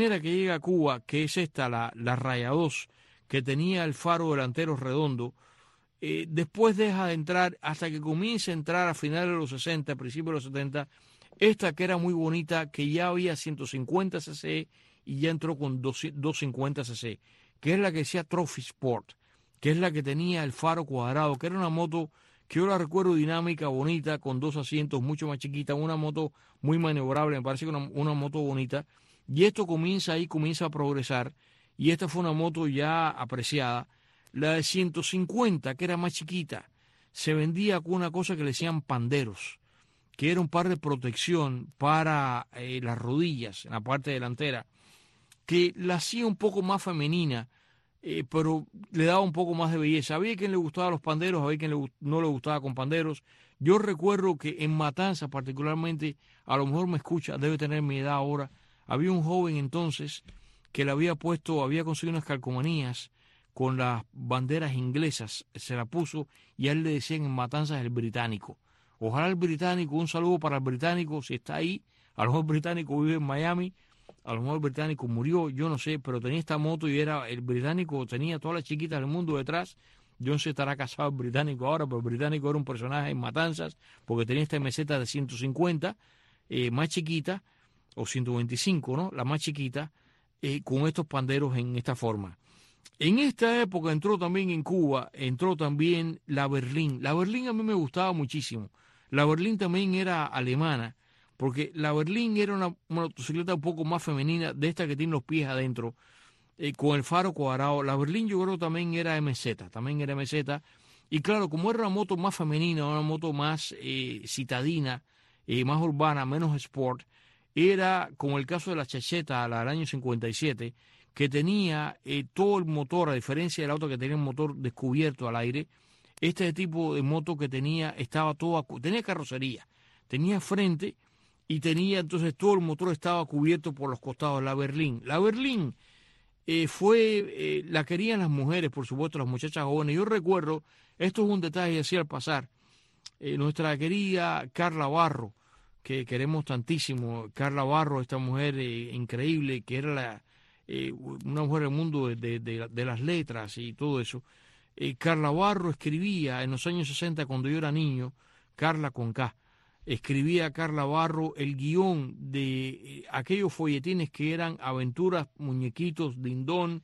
es esta, la Raya 2, que tenía el faro delantero redondo, después deja de entrar hasta que comienza a entrar a finales de los 60, principios de los 70, esta que era muy bonita, que ya había 150 cc y ya entró con 250 cc, que es la que decía Trophy Sport, que es la que tenía el faro cuadrado, que era una moto que yo la recuerdo dinámica, bonita, con 2 asientos, mucho más chiquita, una moto muy maniobrable, me parece que una moto bonita. Y esto comienza a progresar, y esta fue una moto ya apreciada. La de 150, que era más chiquita, se vendía con una cosa que le decían panderos, que era un par de protección para las rodillas, en la parte delantera, que la hacía un poco más femenina, pero le daba un poco más de belleza. Había quien le gustaba los panderos, había quien no le gustaba con panderos. Yo recuerdo que en Matanzas particularmente, a lo mejor me escucha, debe tener mi edad ahora, había un joven entonces que le había conseguido unas calcomanías con las banderas inglesas, se la puso y a él le decían en Matanzas el británico. Ojalá el británico, un saludo para el británico, si está ahí, a lo mejor el británico vive en Miami, a lo mejor el británico murió, yo no sé, pero tenía esta moto y el británico tenía todas las chiquitas del mundo detrás. Yo no sé si estará casado el británico ahora, pero el británico era un personaje en Matanzas, porque tenía esta meseta de 150, más chiquita, o 125, ¿no? La más chiquita, con estos panderos en esta forma. En esta época entró también en Cuba, entró también la Berlín. La Berlín a mí me gustaba muchísimo. La Berlín también era alemana, porque la Berlín era una motocicleta un poco más femenina, de esta que tiene los pies adentro, con el faro cuadrado. La Berlín yo creo también era MZ, y claro, como era una moto más femenina, una moto más citadina, más urbana, menos sport, era como el caso de la Chacheta, la del año 57, que tenía todo el motor, a diferencia del auto que tenía el motor descubierto al aire. Este tipo de moto que tenía tenía carrocería, tenía frente y tenía entonces todo el motor estaba cubierto por los costados. La Berlín la querían las mujeres, por supuesto, las muchachas jóvenes. Yo recuerdo, esto es un detalle así al pasar, nuestra querida Carla Barro, que queremos tantísimo, Carla Barro, esta mujer increíble, que era una mujer del mundo de las letras y todo eso. Carla Barro escribía en los años 60, cuando yo era niño, Carla con K, escribía Carla Barro el guión de aquellos folletines que eran aventuras, muñequitos, dindón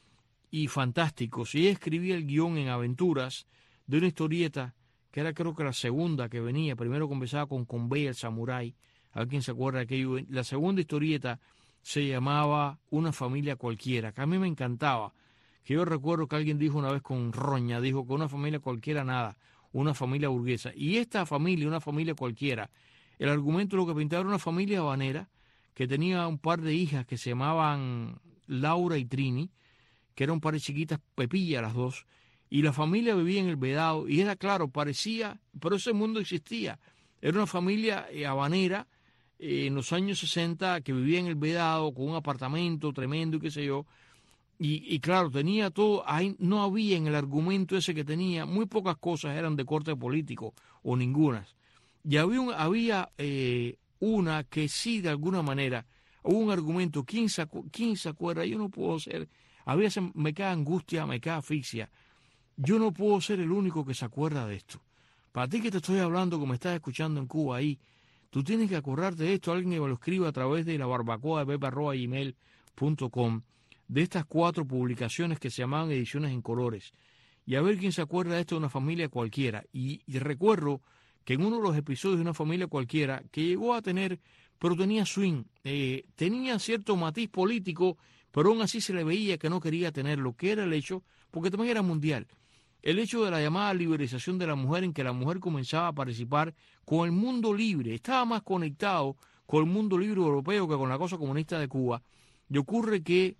y fantásticos. Y ella escribía el guión en aventuras de una historieta que era creo que la segunda que venía. Primero comenzaba con Convey el Samurái, alguien se acuerda de aquello. La segunda historieta se llamaba Una familia cualquiera, que a mí me encantaba, que yo recuerdo que alguien dijo una vez con roña, dijo que una familia cualquiera nada, una familia burguesa. Y esta familia, una familia cualquiera, el argumento lo que pintaba era una familia habanera que tenía un par de hijas que se llamaban Laura y Trini, que eran un par de chiquitas, Pepilla las dos, y la familia vivía en el Vedado, y era claro, parecía, pero ese mundo existía. Era una familia habanera en los años 60 que vivía en el Vedado con un apartamento tremendo y qué sé yo, y claro, tenía todo, ahí no había en el argumento ese que tenía, muy pocas cosas eran de corte político o ningunas. Y había una que sí, de alguna manera, hubo un argumento, ¿quién se acuerda? Yo no puedo ser, me cae angustia, me cae asfixia. Yo no puedo ser el único que se acuerda de esto. Para ti que te estoy hablando, que me estás escuchando en Cuba ahí, tú tienes que acordarte de esto, alguien que me lo escriba a través de la barbacoa de pepe@gmail.com, de estas 4 publicaciones que se llamaban Ediciones en Colores. Y a ver quién se acuerda de esto de Una familia cualquiera. Y recuerdo que en uno de los episodios de Una familia cualquiera, que llegó a tener, pero tenía swing, tenía cierto matiz político, pero aún así se le veía que no quería tenerlo, que era el hecho, porque también era mundial, el hecho de la llamada liberalización de la mujer, en que la mujer comenzaba a participar con el mundo libre, estaba más conectado con el mundo libre europeo que con la cosa comunista de Cuba. Y ocurre que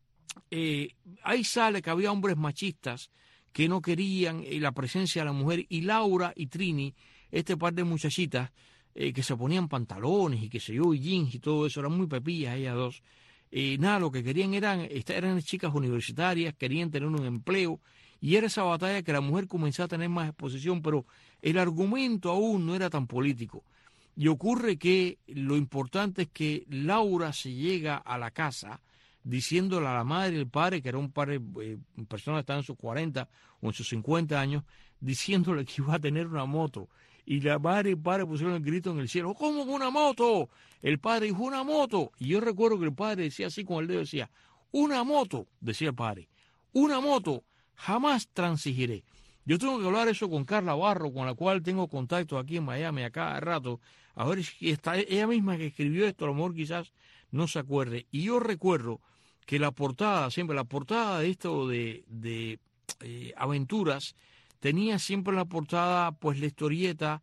ahí sale que había hombres machistas que no querían la presencia de la mujer, y Laura y Trini, este par de muchachitas que se ponían pantalones y qué sé yo, y jeans y todo eso, eran muy pepillas ellas dos. Nada, lo que querían eran chicas universitarias, querían tener un empleo, y era esa batalla que la mujer comenzaba a tener más exposición, pero el argumento aún no era tan político. Y ocurre que lo importante es que Laura se llega a la casa diciéndole a la madre y el padre, que era un par de personas que estaban en sus 40 o en sus 50 años, diciéndole que iba a tener una moto. Y la madre y el padre pusieron el grito en el cielo, ¿cómo una moto? El padre dijo, una moto. Y yo recuerdo que el padre decía así con el dedo, decía, una moto, decía el padre, una moto, jamás transigiré. Yo tengo que hablar eso con Carla Barro, con la cual tengo contacto aquí en Miami a cada rato, a ver si está ella misma que escribió esto, a lo mejor quizás no se acuerde. Y yo recuerdo que la portada de esto de aventuras, tenía siempre en la portada pues la historieta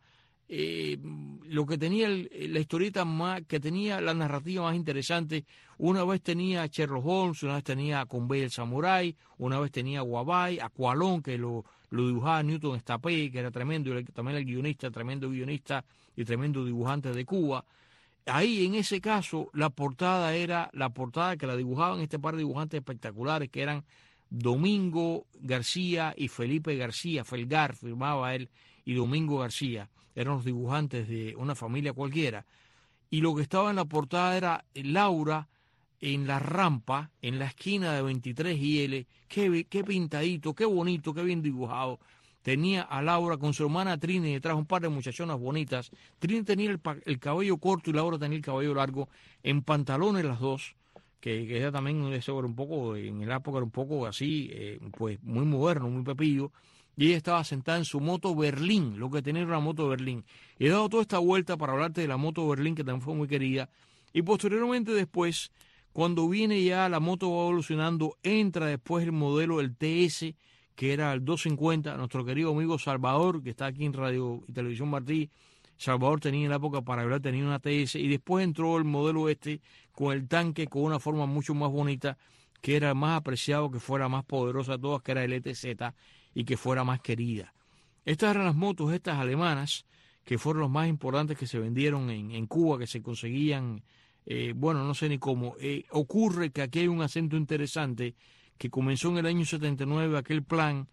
lo que tenía la historieta más, que tenía la narrativa más interesante. Una vez tenía a Sherlock Holmes, una vez tenía a Conway el Samurai, una vez tenía a Guabay, a Cualón, que lo dibujaba Newton Estapé, que era tremendo, y también el guionista, tremendo guionista y tremendo dibujante de Cuba. Ahí, en ese caso, la portada era la portada que la dibujaban este par de dibujantes espectaculares, que eran Domingo García y Felipe García, Felgar firmaba él, y Domingo García, eran los dibujantes de una familia cualquiera. Y lo que estaba en la portada era Laura en la rampa, en la esquina de 23 y L, qué pintadito, qué bonito, qué bien dibujado. Tenía a Laura con su hermana Trini detrás, un par de muchachonas bonitas. Trini tenía el cabello corto y Laura tenía el cabello largo, en pantalones las dos, que ella también eso era un poco, en la época era un poco así, pues muy moderno, muy pepillo. Y ella estaba sentada en su moto Berlín, lo que tenía era una moto Berlín. He dado toda esta vuelta para hablarte de la moto Berlín, que también fue muy querida. Y posteriormente después, cuando viene ya la moto va evolucionando, entra después el modelo, el TS, que era el 250, nuestro querido amigo Salvador, que está aquí en Radio y Televisión Martí. Salvador tenía en la época para hablar, tenía una TS, y después entró el modelo con el tanque, con una forma mucho más bonita, que era más apreciado, que fuera más poderosa de todas, que era el ETZ, y que fuera más querida. Estas eran las motos, estas alemanas, que fueron los más importantes que se vendieron en Cuba, que se conseguían, no sé ni cómo. Ocurre que aquí hay un acento interesante, que comenzó en el año 79, aquel plan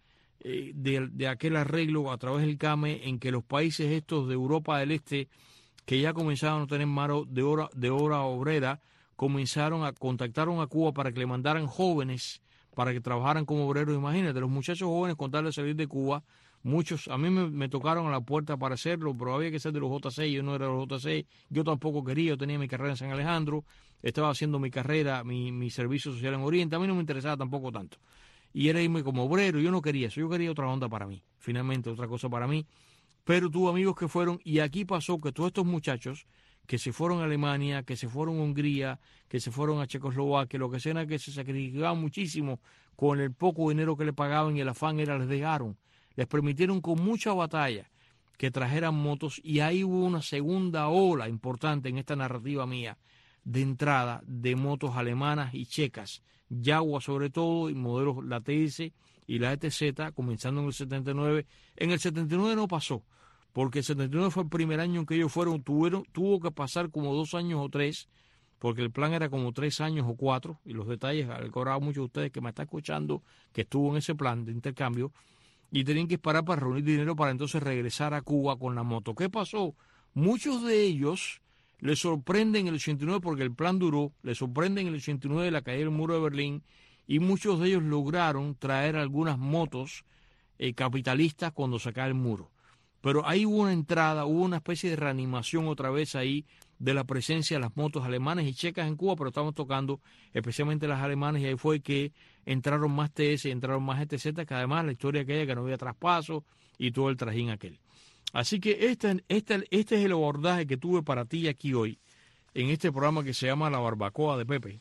de aquel arreglo a través del CAME, en que los países estos de Europa del Este, que ya comenzaban a tener mano de obra obrera, contactaron a Cuba para que le mandaran jóvenes para que trabajaran como obreros. Imagínate, los muchachos jóvenes con tal de salir de Cuba, muchos, a mí me tocaron a la puerta para hacerlo, pero había que ser de los JC, yo no era de los JC, yo tampoco quería, yo tenía mi carrera en San Alejandro, estaba haciendo mi carrera, mi servicio social en Oriente, a mí no me interesaba tampoco tanto. Y era irme como obrero, yo no quería eso, yo quería otra onda para mí, finalmente otra cosa para mí. Pero tuve amigos que fueron, y aquí pasó que todos estos muchachos que se fueron a Alemania, que se fueron a Hungría, que se fueron a Checoslovaquia, lo que sea era que se sacrificaban muchísimo con el poco dinero que le pagaban, y el afán era, les dejaron, les permitieron con mucha batalla que trajeran motos, y ahí hubo una segunda ola importante en esta narrativa mía de entrada de motos alemanas y checas, Jaguar sobre todo, y modelos la TS y la ETZ, comenzando en el 79. En el 79 no pasó, porque el 79 fue el primer año en que ellos tuvo que pasar como 2 años o 3, porque el plan era como 3 años o 4, y los detalles, le cobraba mucho a ustedes que me están escuchando, que estuvo en ese plan de intercambio, y tenían que esperar para reunir dinero para entonces regresar a Cuba con la moto. ¿Qué pasó? Muchos de ellos les sorprende en el 89, porque el plan duró, les sorprende en el 89 la caída del muro de Berlín, y muchos de ellos lograron traer algunas motos capitalistas cuando se cae el muro. Pero ahí hubo una entrada, hubo una especie de reanimación otra vez ahí de la presencia de las motos alemanas y checas en Cuba, pero estamos tocando especialmente las alemanas, y ahí fue que entraron más TS, entraron más ETZ, que además la historia aquella que no había traspaso y todo el trajín aquel. Así que este es el abordaje que tuve para ti aquí hoy, en este programa que se llama La Barbacoa de Pepe,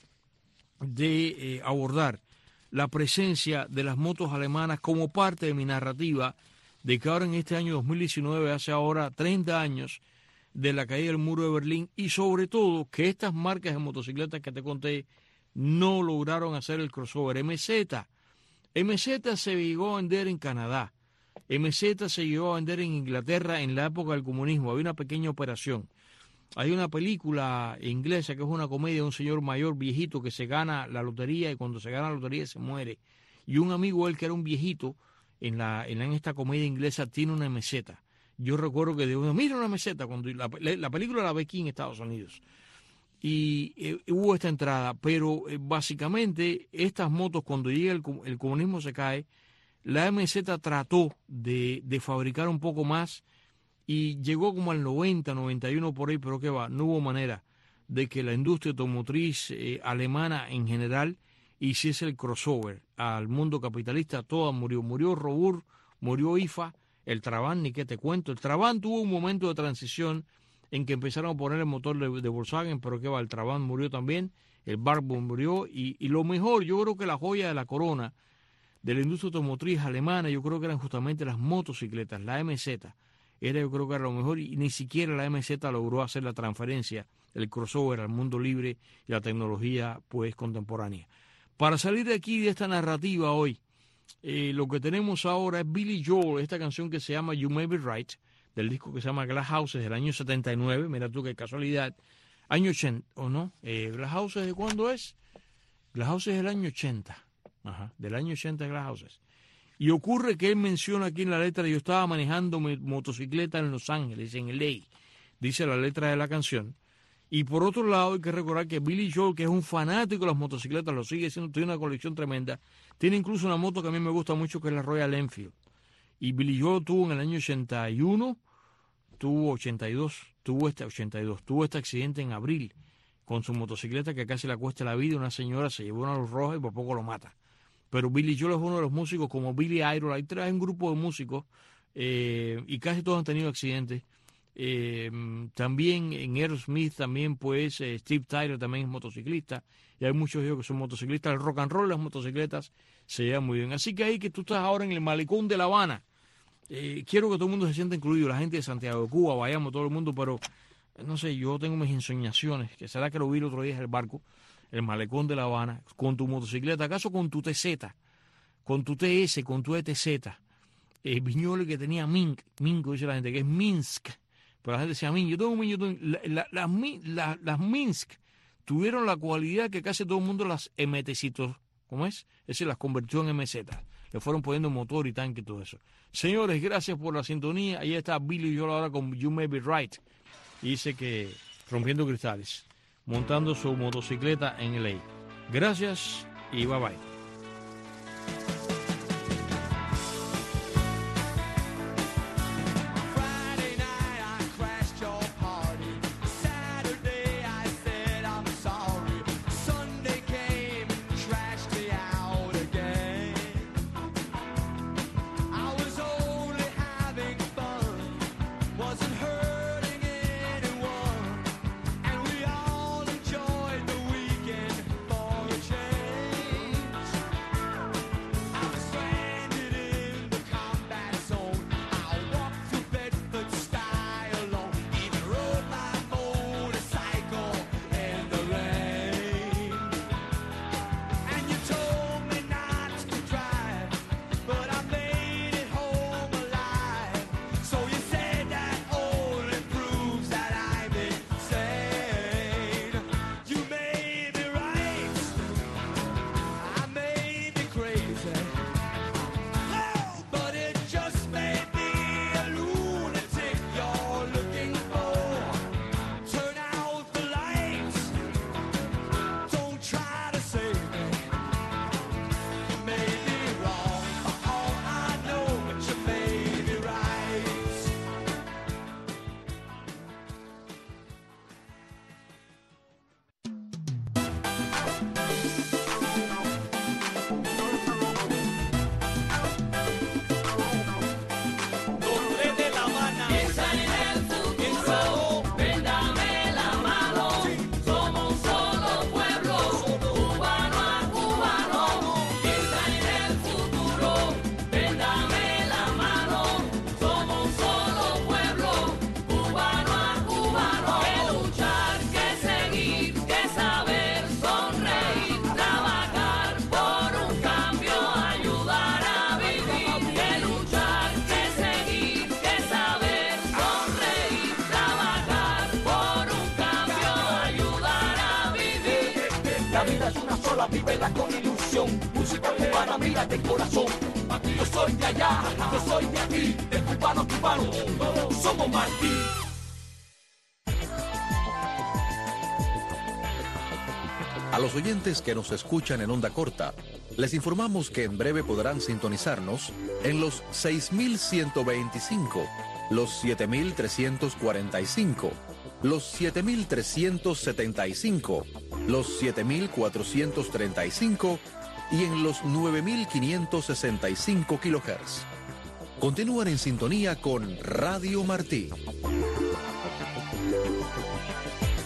de abordar la presencia de las motos alemanas como parte de mi narrativa, de que ahora en este año 2019, hace ahora 30 años de la caída del muro de Berlín, y sobre todo que estas marcas de motocicletas que te conté no lograron hacer el crossover. MZ se llegó a vender en Canadá, MZ se llegó a vender en Inglaterra en la época del comunismo, había una pequeña operación. Hay una película inglesa que es una comedia de un señor mayor, viejito, que se gana la lotería, y cuando se gana la lotería se muere. Y un amigo él, que era un viejito, en esta comedia inglesa tiene una MZ. Yo recuerdo que digo, mira una MZ, cuando la película la ve aquí en Estados Unidos. Y hubo esta entrada, pero básicamente estas motos, cuando llega el comunismo se cae, la MZ trató de fabricar un poco más, y llegó como al 90, 91 por ahí, pero qué va, no hubo manera de que la industria automotriz alemana en general hiciese el crossover al mundo capitalista. Toda murió. Murió Robur, murió IFA, el Trabant, ni qué te cuento. El Trabant tuvo un momento de transición en que empezaron a poner el motor de Volkswagen, pero qué va, el Trabant murió también, el Warburg murió, y lo mejor, yo creo que la joya de la corona de la industria automotriz alemana, yo creo que eran justamente las motocicletas, la MZ. yo creo que era lo mejor, y ni siquiera la MZ logró hacer la transferencia, el crossover al mundo libre y la tecnología pues contemporánea. Para salir de aquí, de esta narrativa hoy, lo que tenemos ahora es Billy Joel, esta canción que se llama You May Be Right, del disco que se llama Glass Houses del año 79, mira tú qué casualidad, año 80, ¿o no? ¿Glass Houses de cuándo es? Glass Houses del año 80, del año 80 Glass Houses. Y ocurre que él menciona aquí en la letra, yo estaba manejando mi motocicleta en Los Ángeles, en LA, dice la letra de la canción. Y por otro lado hay que recordar que Billy Joel, que es un fanático de las motocicletas, lo sigue siendo, tiene una colección tremenda, tiene incluso una moto que a mí me gusta mucho, que es la Royal Enfield. Y Billy Joel tuvo en el año 81, tuvo este accidente en abril con su motocicleta que casi le cuesta la vida. Una señora se llevó una luz roja y por poco lo mata. Pero Billy Joel es uno de los músicos como Billy Idol. Hay un grupo de músicos y casi todos han tenido accidentes. También en Aerosmith también pues Steve Tyler también es motociclista y hay muchos de ellos que son motociclistas. El rock and roll, las motocicletas se llevan muy bien. Así que ahí que tú estás ahora en el malecón de La Habana, quiero que todo el mundo se sienta incluido, la gente de Santiago de Cuba, vayamos todo el mundo, pero no sé, yo tengo mis ensoñaciones, que será que lo vi el otro día en el barco, el malecón de La Habana, con tu motocicleta, acaso con tu TZ, con tu TS, con tu ETZ, Viñoles que tenía Minsk, dice la gente, que es Minsk, pero la gente decía Minsk, yo tengo las Minsk tuvieron la cualidad que casi todo el mundo las MT-citos, ¿cómo es? Es decir, las convirtió en MZ, le fueron poniendo motor y tanque y todo eso. Señores, gracias por la sintonía. Ahí está Billy Joel ahora con You May Be Right. Y dice que rompiendo cristales, montando su motocicleta en LA. Gracias y bye bye. Vívela con ilusión, música cubana, mira de corazón. Aquí yo soy de allá, yo soy de aquí, de cubano a cubano, todos somos Martí. A los oyentes que nos escuchan en onda corta, les informamos que en breve podrán sintonizarnos en los 6.125, los 7.345, los 7.375, los 7.435 y en los 9.565 kHz. Continúan en sintonía con Radio Martí.